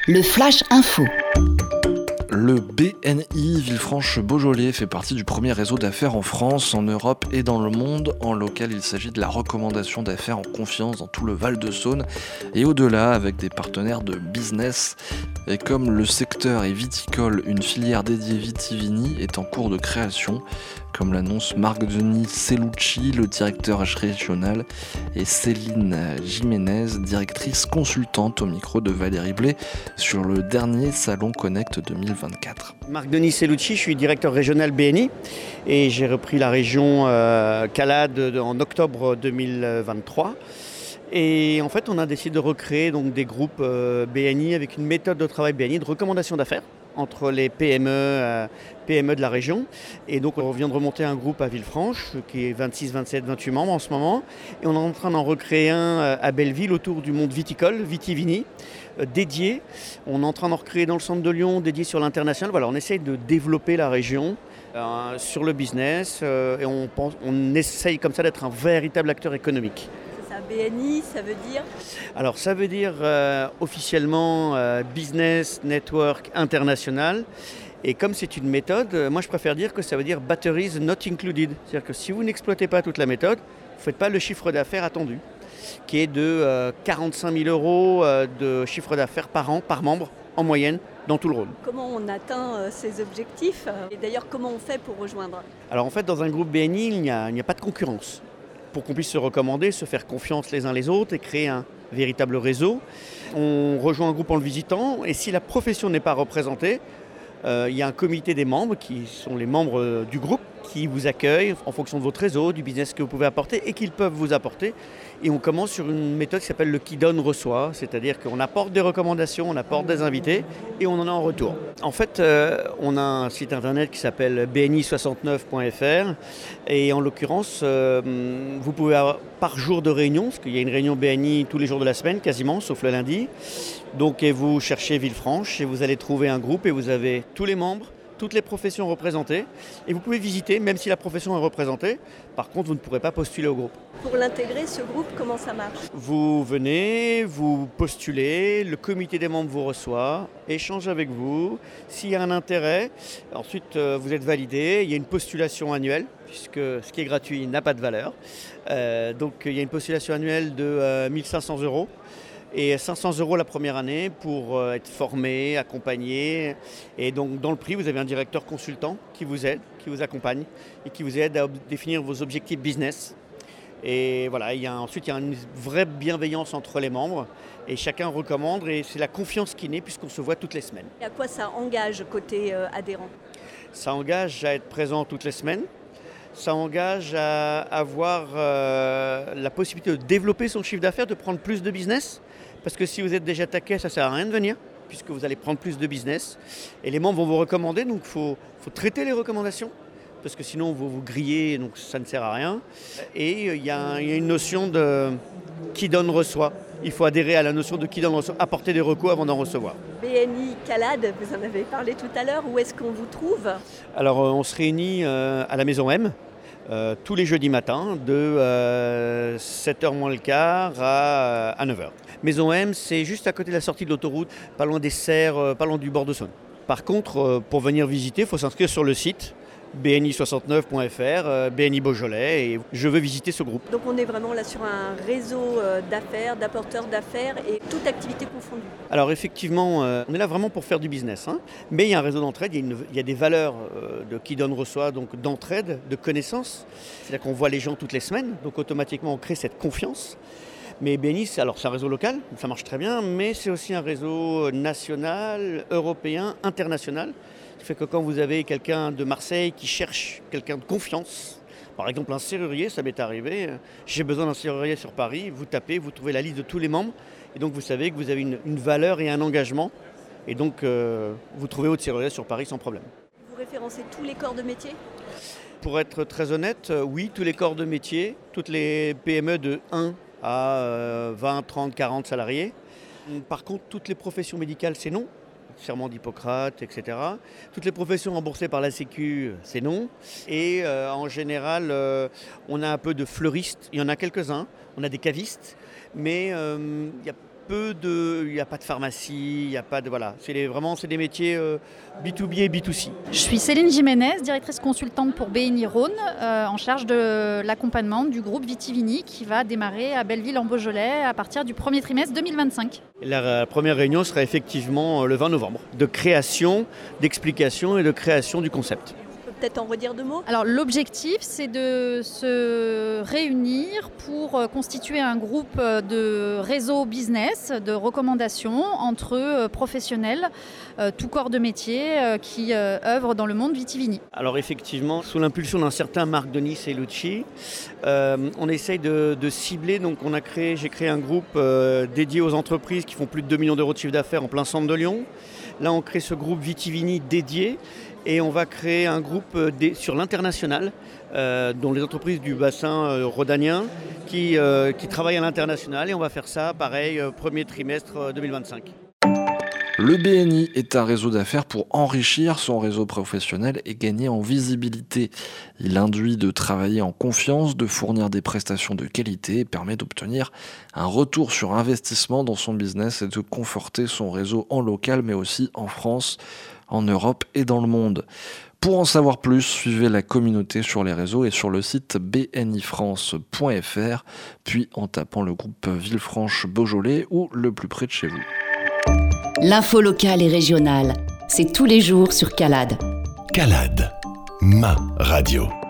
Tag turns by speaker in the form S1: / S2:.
S1: Le Flash Info.
S2: Le BNI Villefranche-Beaujolais fait partie du premier réseau d'affaires en France, en Europe et dans le monde. En local, il s'agit de la recommandation d'affaires en confiance dans tout le Val-de-Saône et au-delà avec des partenaires de business. Et comme le secteur est viticole, une filière dédiée Vitivini est en cours de création, comme l'annonce Marc-Denis Cellucci, le directeur régional, et Céline Jiménez, directrice consultante au micro de Valérie Blé sur le dernier Salon Connect 2024.
S3: Marc-Denis Cellucci, je suis directeur régional BNI et j'ai repris la région Calade en octobre 2023. Et en fait, on a décidé de recréer donc, des groupes BNI avec une méthode de travail BNI de recommandation d'affaires entre les PME de la région. Et donc on vient de remonter un groupe à Villefranche qui est 26, 27, 28 membres en ce moment. Et on est en train d'en recréer un à Belleville autour du monde viticole, Vitivini, dédié. On est en train d'en recréer dans le centre de Lyon, dédié sur l'international. Voilà, on essaye de développer la région sur le business et on essaye comme ça d'être un véritable acteur économique.
S4: BNI, ça veut dire ?
S3: Alors ça veut dire officiellement Business Network International. Et comme c'est une méthode, moi je préfère dire que ça veut dire Batteries Not Included. C'est-à-dire que si vous n'exploitez pas toute la méthode, vous ne faites pas le chiffre d'affaires attendu, qui est de 45 000 euros de chiffre d'affaires par an, par membre, en moyenne, dans tout le Rhône.
S4: Comment on atteint ces objectifs ? Et d'ailleurs, comment on fait pour rejoindre ?
S3: Alors en fait, dans un groupe BNI, il n'y a pas de concurrence. Pour qu'on puisse se recommander, se faire confiance les uns les autres et créer un véritable réseau. On rejoint un groupe en le visitant et si la profession n'est pas représentée, il y a un comité des membres qui sont les membres du groupe qui vous accueillent en fonction de votre réseau, du business que vous pouvez apporter et qu'ils peuvent vous apporter. Et on commence sur une méthode qui s'appelle le qui donne reçoit, c'est-à-dire qu'on apporte des recommandations, on apporte des invités et on en a en retour. En fait, on a un site internet qui s'appelle bni69.fr et en l'occurrence, vous pouvez avoir par jour de réunion, parce qu'il y a une réunion BNI tous les jours de la semaine quasiment, sauf le lundi. Donc et vous cherchez Villefranche et vous allez trouver un groupe et vous avez tous les membres, toutes les professions représentées et vous pouvez visiter même si la profession est représentée. Par contre, vous ne pourrez pas postuler au groupe.
S4: Pour l'intégrer, ce groupe, comment ça marche ?
S3: Vous venez, vous postulez, le comité des membres vous reçoit, échange avec vous. S'il y a un intérêt, ensuite vous êtes validé. Il y a une postulation annuelle puisque ce qui est gratuit n'a pas de valeur. Donc il y a une postulation annuelle de 1 500 euros. Et 500 euros la première année pour être formé, accompagné. Et donc dans le prix, vous avez un directeur consultant qui vous aide, qui vous accompagne et qui vous aide à définir vos objectifs business. Et voilà, ensuite il y a une vraie bienveillance entre les membres et chacun recommande et c'est la confiance qui naît puisqu'on se voit toutes les semaines.
S4: Et à quoi ça engage côté adhérent ?
S3: Ça engage à être présent toutes les semaines. Ça engage à avoir la possibilité de développer son chiffre d'affaires, de prendre plus de business. Parce que si vous êtes déjà taquet, ça ne sert à rien de venir, puisque vous allez prendre plus de business. Et les membres vont vous recommander, donc il faut traiter les recommandations, parce que sinon vous vous grillez, donc ça ne sert à rien. Et il y a une notion de qui donne reçoit. Il faut adhérer à la notion de qui donne reçoit, apporter des recours avant d'en recevoir.
S4: BNI Calade, vous en avez parlé tout à l'heure, où est-ce qu'on vous trouve ?
S3: Alors on se réunit à la Maison M. Tous les jeudis matins de 7h moins le quart à 9h. Maison M, c'est juste à côté de la sortie de l'autoroute, pas loin des serres, pas loin du bord de Saône. Par contre, pour venir visiter, il faut s'inscrire sur le site bni69.fr, BNI Beaujolais, et je veux visiter ce groupe.
S4: Donc on est vraiment là sur un réseau d'affaires, d'apporteurs d'affaires et toute activité confondue.
S3: Alors effectivement, on est là vraiment pour faire du business, mais il y a un réseau d'entraide, il y a des valeurs de qui donne reçoit, donc d'entraide, de connaissance. C'est-à-dire qu'on voit les gens toutes les semaines, donc automatiquement on crée cette confiance. Mais BNI, c'est un réseau local, ça marche très bien, mais c'est aussi un réseau national, européen, international. Ça fait que quand vous avez quelqu'un de Marseille qui cherche quelqu'un de confiance, par exemple un serrurier, ça m'est arrivé, j'ai besoin d'un serrurier sur Paris, vous tapez, vous trouvez la liste de tous les membres, et donc vous savez que vous avez une valeur et un engagement, et donc vous trouvez votre serrurier sur Paris sans problème.
S4: Vous référencez tous les corps de métier ?
S3: Pour être très honnête, oui, tous les corps de métier, toutes les PME de 1 à 20, 30, 40 salariés. Par contre, toutes les professions médicales, c'est non. Serment d'Hippocrate, etc. Toutes les professions remboursées par la Sécu, c'est non. Et en général, on a un peu de fleuristes, il y en a quelques-uns. On a des cavistes, mais il y a il n'y a pas de pharmacie, il n'y a pas de voilà. C'est des métiers B2B et B2C.
S1: Je suis Céline Jiménez, directrice consultante pour BNI Rhône, en charge de l'accompagnement du groupe Vitivini qui va démarrer à Belleville en Beaujolais à partir du premier trimestre 2025.
S3: La première réunion sera effectivement le 20 novembre, de création, d'explication et de création du concept.
S4: Peut-être en redire 2 mots ?
S1: Alors l'objectif, c'est de se réunir pour constituer un groupe de réseau business, de recommandations entre professionnels, tout corps de métier qui œuvrent dans le monde Vitivini.
S3: Alors effectivement, sous l'impulsion d'un certain Marc Denis et Lucci, on essaye de cibler. Donc j'ai créé un groupe dédié aux entreprises qui font plus de 2 millions d'euros de chiffre d'affaires en plein centre de Lyon. Là, on crée ce groupe Vitivini dédié. Et on va créer un groupe sur l'international, dont les entreprises du bassin rhodanien qui travaillent à l'international. Et on va faire ça, pareil, premier trimestre 2025.
S2: Le BNI est un réseau d'affaires pour enrichir son réseau professionnel et gagner en visibilité. Il induit de travailler en confiance, de fournir des prestations de qualité et permet d'obtenir un retour sur investissement dans son business et de conforter son réseau en local mais aussi en France, en Europe et dans le monde. Pour en savoir plus, suivez la communauté sur les réseaux et sur le site bnifrance.fr, puis en tapant le groupe Villefranche-Beaujolais ou le plus près de chez vous.
S5: L'info locale et régionale, c'est tous les jours sur CALAD.
S6: CALAD, ma radio.